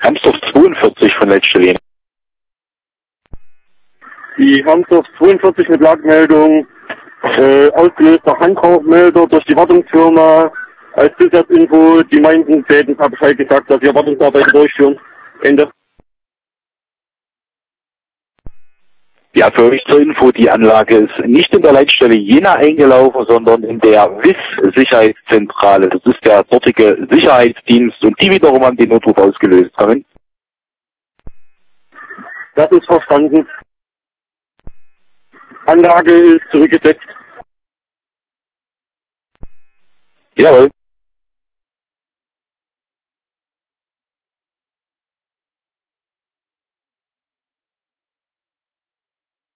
Hamsdorf 42 von Leitstelle. Die Hamsdorf 42 mit Lagmeldung, ausgelöster Handrauchmelder durch die Wartungsfirma. Als Zusatzinfo, die meinten, sie hätten Bescheid gesagt, dass wir Wartungsarbeiten durchführen. Ende. Ja, für euch zur Info, die Anlage ist nicht in der Leitstelle Jena eingelaufen, sondern in der WIS-Sicherheitszentrale. Das ist der dortige Sicherheitsdienst und die wiederum haben den Notruf ausgelöst. Kommen? Das ist verstanden. Anlage ist zurückgesetzt. Jawohl.